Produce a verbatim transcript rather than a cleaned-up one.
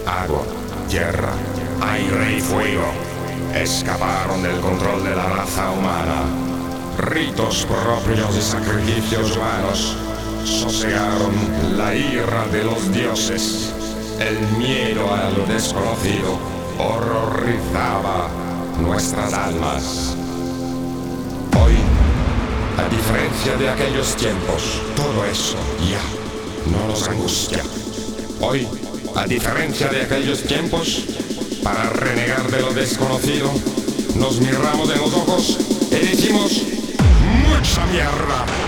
agua, tierra, aire y fuego escaparon del control de la raza humana. Ritos propios y sacrificios humanos sosegaron la ira de los dioses. El miedo a lo desconocido horrorizaba nuestras almas. Hoy, a diferencia de aquellos tiempos, todo eso ya no nos angustia. Hoy, a diferencia de aquellos tiempos, para renegar de lo desconocido, nos miramos en los ojos y decimos ¡mucha mierda!